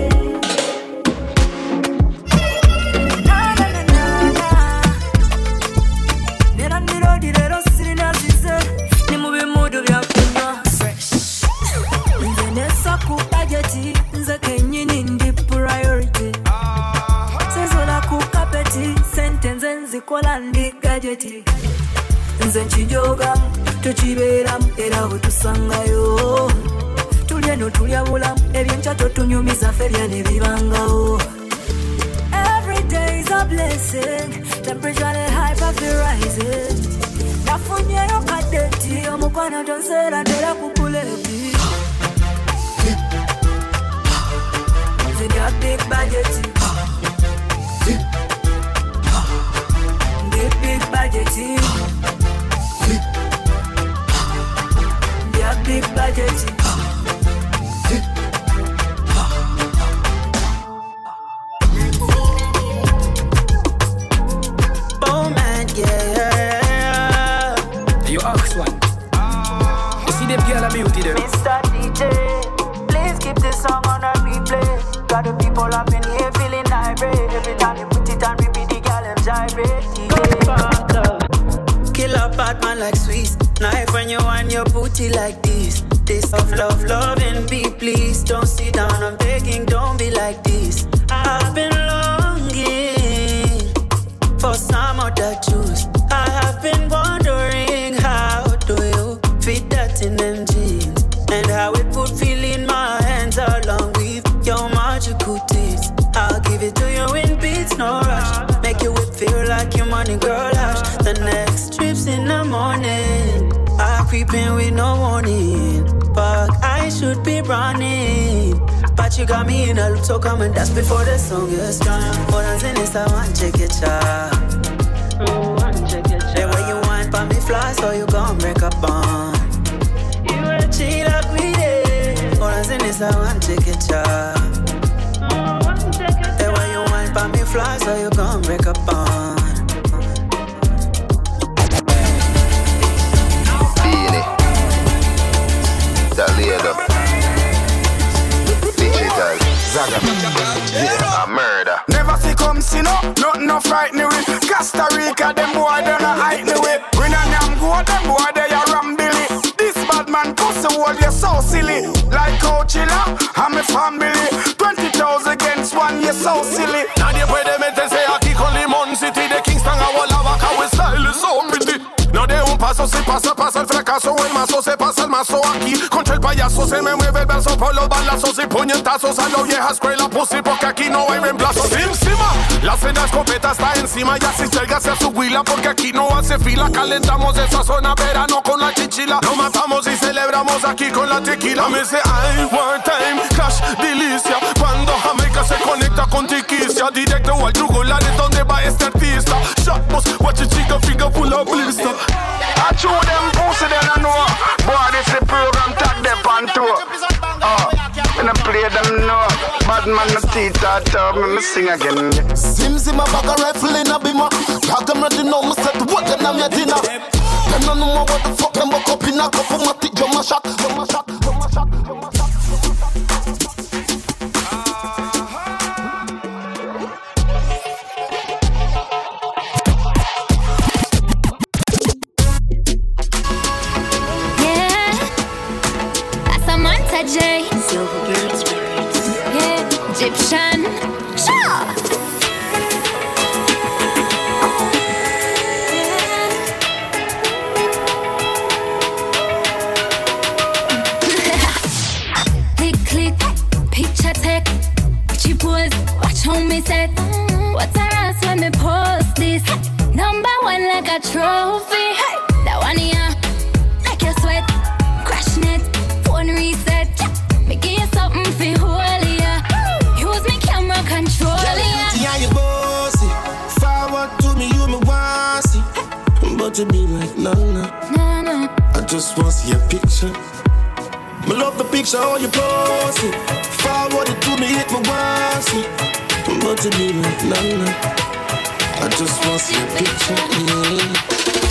Nze kenyini ndi priority. Sezola ku kapeti, sentence nzikola ndi gadgeti. Nze nkijogamu, tukiberamu era wetusangayo. Tulye n'otulya bulamu, ebyenkya totunyumiza ffe bya ne bibangawo. Every day is a blessing, temperature ne hyper feel rising. Nafunyeyo kadeti, omukwano tonseera tera kukulebi. They got big budget. Big, big budget. They got big budget. Oh man, yeah. You ask one. You see them girl of beauty there. Mister D J, please keep this song on a replay. Got the people up in here feeling irate. Every time you put it on repeat, the girl them gyrate. Kill a bad man like Swiss. Knife when you want your booty like this. This of love, love and be please. Don't sit down, I'm begging, don't be like this. I've been longing for some other juice. I have been wondering how do you fit that in them jeans. And how it would feel in my hands along with your magical teeth. I'll give it to you in beats, no rush. Make you whip feel like your money girl hush. The next trip's in the morning. I creep in with no warning. But I should be running. But you got me in a loop, so come and dance before the song gets done. Hold on, in this, I want to check it out. The way you want, but me fly, so you gon' break up on. You a cheat like we did. Hold on, in this, I want to check it out. The way you want, but me fly, so you gon' break up on. Zaga. Yeah, a murder. Never see come see no, nothing no frightening with. Costa Rica, them boy they no hide me with. We no name go, them boy they a rambilly. This bad man pussy wall, you so silly. Like Coachella, I'm a family. Twenty thousand against one, you so silly. Now they play them and they say I kick on Limon City. The Kingston a wall lava, our style is so pretty. No de un paso si pasa, pasa el fracaso. El mazo se pasa el mazo aquí. Contra el payaso se me mueve el brazo por los balazos y puñetazos a la vieja escuela pussy, porque aquí no hay reemplazos. Encima, la cena escopeta está encima. Ya si llegase a su huila, porque aquí no hace fila. Calentamos esa zona verano con la chichila. Lo matamos y celebramos aquí con la tequila. Me dice, I one time, cash, delicia. Cuando Jamaica se conecta con Tiquicia, directo al yugular es donde va este artista. Shotboss, watch your chica finger full of blister. I chew them pussy, they don't know. Boy, this the program, tag them on tour. Oh, when I play them know. Bad man, no teeth, I tell me, me sing again. Sim Sim, a bag of rifle in a bimmer. Tag them ready now, me set what them on your dinner. Them no know what the fuck them buck up in a cup of my tick, jump my shot, jump my shot, jump my shot, jump my shot. J. Yeah, Egyptian. Sure. Click, click, picture take. Cheap pose, watch how me set. What's a ass when me post this? Number one like a trophy. That one here, make you sweat. Crash net, phone reset. To be like, no, no, no, no. I just want to see a picture. Me love the picture, how you post it. Forward it to me, hit my once it. But to be like, no, no, I just want to see a picture, yeah.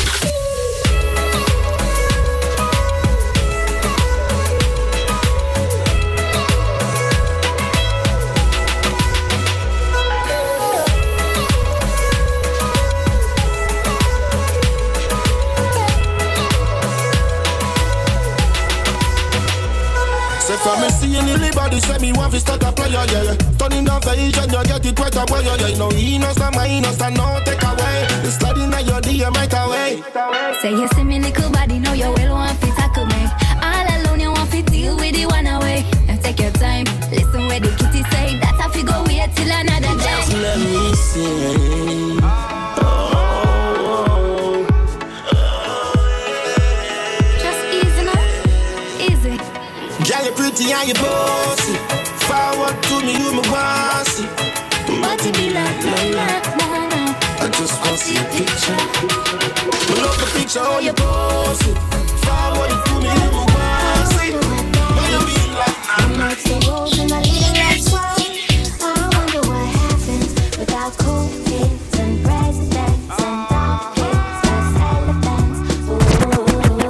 From me seeing anybody say me want to start a prayer, yeah, yeah. Turning off the vision, you get it right away, yeah, yeah. No innocent, my innocent, no take away. It's sliding on your D M right away. Say you see me little body, know you well want to tackle me. All alone you want to deal with the one away. Now take your time, listen where the kitty say. That's how you go wait till another day. Just let me see. Pretty and you bossy. Forward to me, you me want see. But to be like, no, no, no. I just want to see a picture. Me love the picture, how you bossy. Forward to me, you me want see. But you be like, no, no. The rules in my little life world. I wonder what happens without cool kids and presidents and donkeys and elephants. Ooh.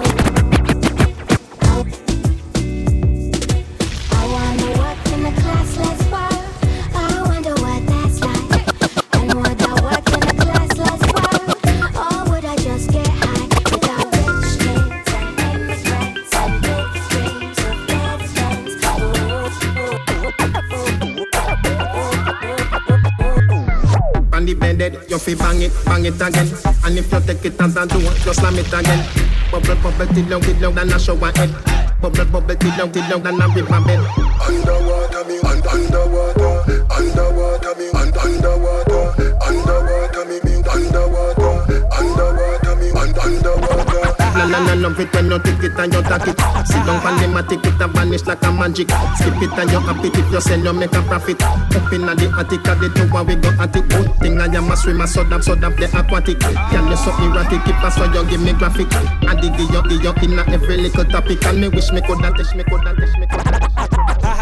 You fi bang it, bang it again. And if you take it as a do, just slam it again. Bubble, bubble, till long, till long, than a shower head. Bubble, bubble, till long, till long, than a river bed. Underwater me, un- underwater, underwater me, un- underwater, underwater me, me, underwater, underwater me, un- underwater. Na na na, love it when you take it and you take it. Sit down and them a take it and vanish like a magic. Skip it and you happy if you sell, you make a profit. Up in the attic, at the tower we go at it. Good thing I am a swimmer, so damn, so damn the aquatic. Can you so erratic, keep us so you give me graphic. And dig you, dig you in every little topic. And me wish me could and teach me could and teach me could. Ha ha ha.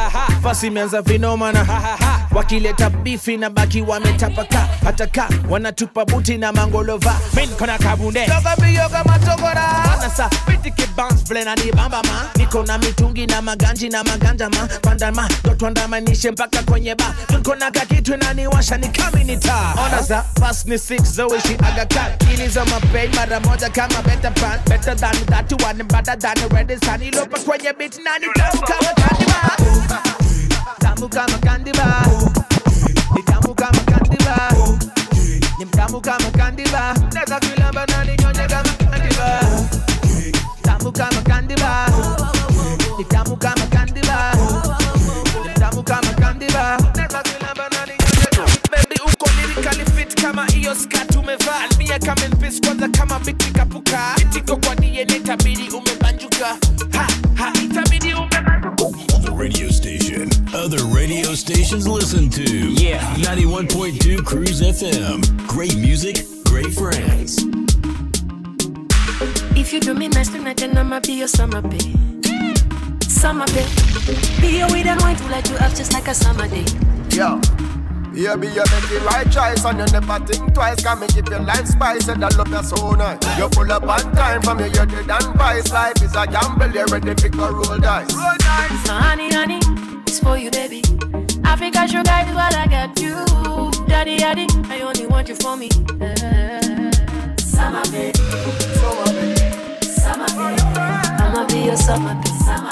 Fasi imeanza vinomana wakileta bifi na baki wametapaka hata ka wanatupa buti na mangolova min kona kabunde toka biyo kama tokora anasa bitike bounce blena ni bamba ma niko na mitungi na maganji na maganja ma pandama dotwa ndamanishe mpaka kwenye ba niko na kakitu na niwasha ni kaminita ona za fast ni six zoe shi agaka ili za mapay mara moja kama better pan better than that one better than the red sun ilopa kwenye beat na ni tamu kama kandiba tamu kama kandiba ni tamu kama kandiba ni tamu kama kandiba neza kulamba na ni nyonye kama kandiba tamu kama kandiba ni tamu kama kandiba ni tamu kama kandiba neza kulamba na ni nyonye baby uko lyrically fit kama iyo skirt umevaa mia kama mpesi kwanza kama biki kapuka itiko kwa D N A tabidi umebanjuka ha ha itabidi umebanjuka. The radio station other radio stations listen to. Yeah. ninety-one point two Cruise F M. Great music, great friends. If you do me nice tonight, then I'ma be your summer babe. Summer babe. Be your weed and wine to let you up just like a summer day. Yo. Yeah, be you make the right choice and you never think twice. Can me give your life spice and I love you so nice. You pull up on time from your you're dead and vice. Life is a gamble, you're ready to roll dice. Roll dice. So honey, honey, it's for you, baby. Africa sugar is what I got you. Daddy, daddy, I only want you for me. Uh, summer babe, summer babe, summer babe. I'ma be your summer babe, summer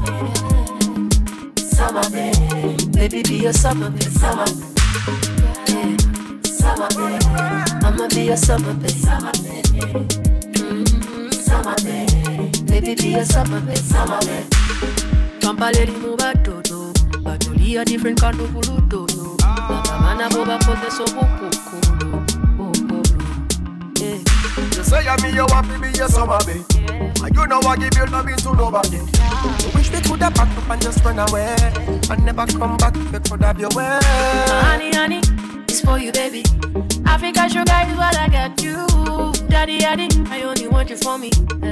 babe, summer babe. Baby, be your summer babe, summer babe. Yeah. Summer babe, I'ma be your summer babe, summer babe. Mm-hmm. Summer babe, baby, be your summer babe, summer babe. Kampaleli mubatoto, batoli a different kind of buluto. Baba mana boba kote so bukukulu, bukulu. Yeah. You say I'm me, you want to be your summer babe. And you know I give you loving to nobody. I wish we could have backed up and just run away and never come back, we could have your way. Honey, honey, it's for you, baby. Africa sugar is what I got you. Daddy, daddy, I only want you for me.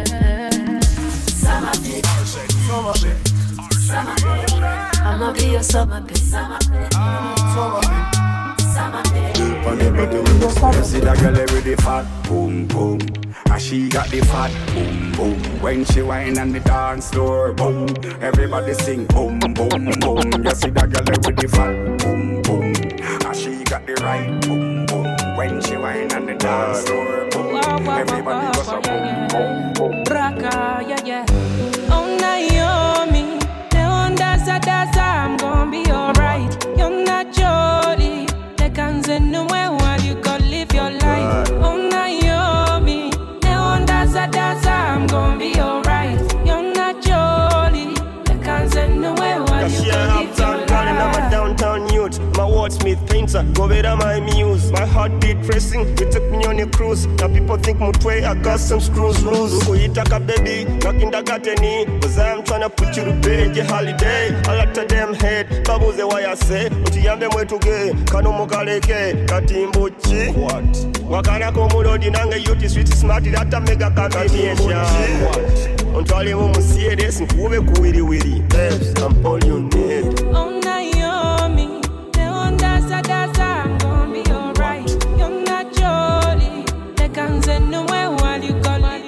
Uh, summer babe, summer babe, summer babe. I'ma be your summer babe, summer babe, summer babe, summer babe. You see that girl every fat, boom boom. And she got the fat, boom boom. When she whine on the dance floor, boom. Everybody sing, boom boom boom. You see that girl every fat, boom boom. And she got the right, boom boom. When she whine on the dance floor, boom. Everybody goes a boom boom boom. Braka, yeah yeah. Oh Naomi, the one that's a that's I'm gonna be alright. You're not Jolly, the guns in the way while you go live your life. Oh Naomi, the one that's a that's I'm gonna be alright. You're not Jolly, the guns in the way while you go live your life. I'm a downtown youth, my wordsmith painter, go better my muse. My heartbeat pressing, you took me on a cruise. Now people think Mutwe, I got some screws loose. Go eat a baby, knocking the gateni. Cause I'm trying to put you to bed, your holiday. I like to them head, babos the way I say. But you have them way to get, Kano Mokaleke, Katimbuchi. What? Wakana Komodo, Dinanga, youth is sweet, smart, that a mega combination. What? Until you won't see this, and who will go with it, I'm all you need. Oh Naomi, the one that's a that's I'm gonna be alright. You're not Jolly, the guns in the way while you call it.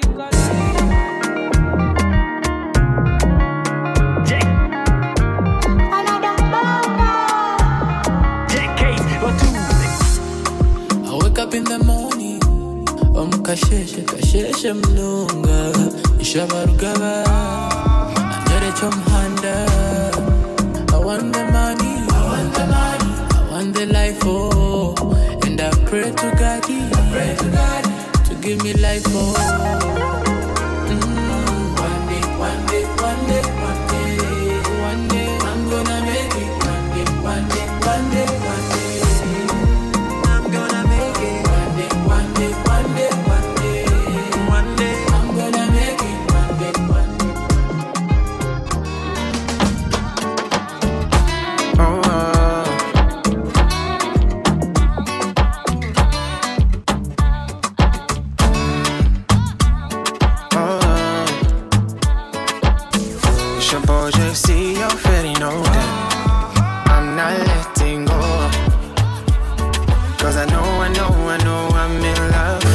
I wake up in the morning, I'm kasheshe kasheshe mlunga, ishabarugaba, anjere chomhanda. I want the money, I want the money, I want the life, oh. And I pray to God, I pray to God, to give me life, oh. Mm. One day, one day, one day, one day, one day, I'm gonna make it. One day, one day, one day, one day, I'm gonna make it. One day, one day, one day, one day, one day, I'm gonna make it. One day, one day.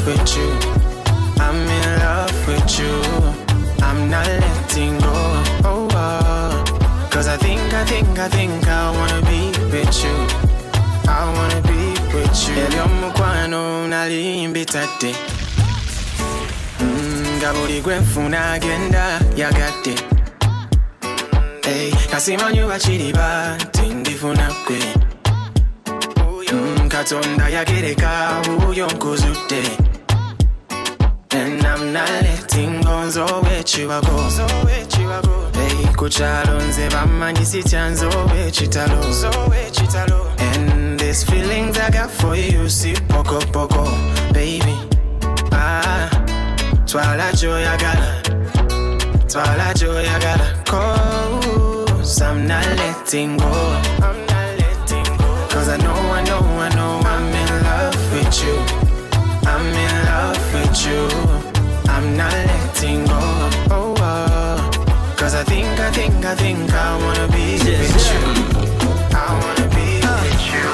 with you. I'm in love with you. I'm not letting go. Oh, oh. Cause I think, I think, I think I wanna be with you. I wanna be with you. Elio mukwano nalimbitate. Ngabuli gwefuna agenda yagate. Hey, kasimanyu bachiriba tindifuna kwe. Katonda yagereka uyo nkuzute. And I'm not letting go, so wet you a go, so wet you a go. Hey, kuchalo nze bamanyi si chanzo wechitalo, so wechitalo. And these feelings I got for you, si poco poco, baby. Ah, twala joy I gotta, twala joy I gotta. Cause I'm not letting go, I'm not letting go. Cause I know, I know, I know I'm in love with you. I'm in love with you. I'm not letting go. Oh, oh. Cause I think, I think, I think I wanna be yeah, with yeah. you. I wanna be uh, with you.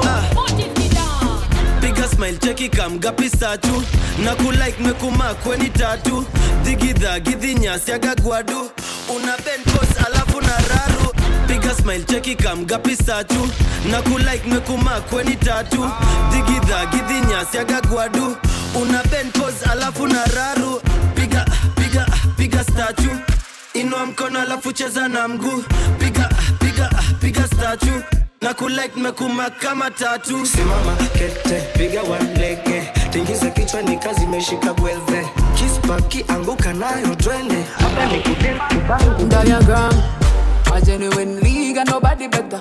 Uh, Big a smile, check it, come, gapi satu. Naku like me kuma kweni tatu. Digida, gidi nyasi aga guadu. Una ben pos alafu na raru. Big a smile, check it, come, gapi satu. Naku like me kuma kweni tatu. Digida, gidi nyasi aga guadu. Una ben pose alafu na raru. Piga, piga, piga statue. Inua mkono alafu cheza na mguu. Piga, piga, piga statue. Na kulike mekuma kama tatu. Simama kete, piga walege. Tingiza kichwa ni kazi meshika gwelve. Kispaki anguka nayo twende. Hapa ni kudem Diagram, a genuine league and nobody better.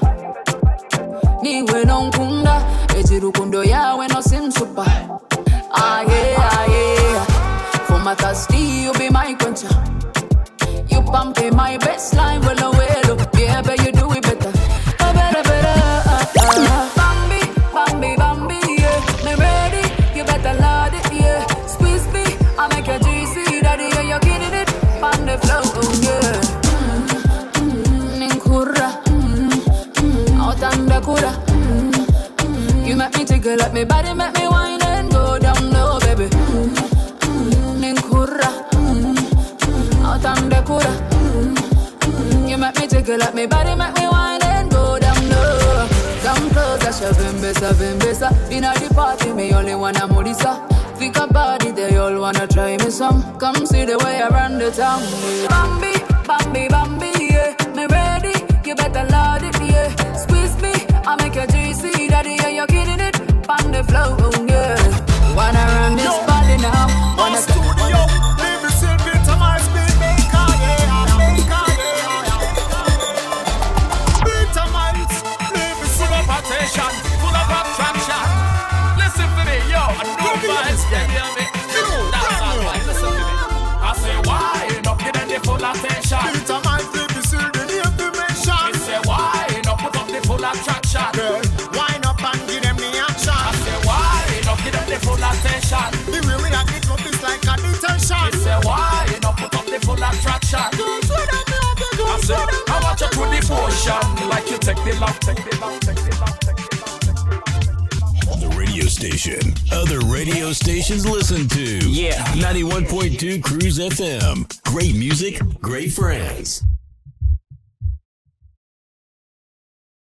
Niwe nonkunda, ejirukundo yawe no simsupa. Ah yeah, ah yeah. For my thirsty, you be my quencher. You pump in my best line, well, oh, well, oh. Yeah, but you do it better. Oh, better, better. Uh, uh. Bambi, Bambi, Bambi, yeah. Me ready, you better load it, yeah. Squeeze me, I make you juicy, daddy, yeah, you're getting it. On the flow, oh, yeah. Mmm, Ninkura, mmm, out on the kura. Mm, you make me tickle up, me body make me wine and go down low, baby. Mm, mm, Ninkura, mm, out on the kura. Mm, you make me tickle up, me body make me wine and go down low. Come closer, shavembesa, vembesa. Inna the party, me only wanna modisa. Think about it, they all wanna try me some. Come see the way I run the town. Yeah. Bambi, Bambi, Bambi, yeah. Me ready, you better load it, yeah. Squeeze me, I make you juicy, daddy, yeah, you're getting it. On the flow, oh, yeah. Wanna run this yo, body now. Wanna studio, leave the silver to my speed maker, yeah, maker, yeah. Beat a man, leave the full of attention, full of attraction. Listen to me, yo, I know vibes, can you hear me? That's all right, listen to me. I say, why you not getting the full attention? Beat a man, leave the silver, the information. I say, why you not put up the full attraction? Girl, wind up and give them the action. I say, why you not give them the full attention? The way we are get up is like a detention. I say, why you not put up the full attraction? Girls, where them me up, girls, I say, I watch you through devotion, like you take the love, take the love, take the love, take the love, take the love. The radio station other radio stations listen to. Yeah. ninety-one point two Cruise F M. Great music, great friends.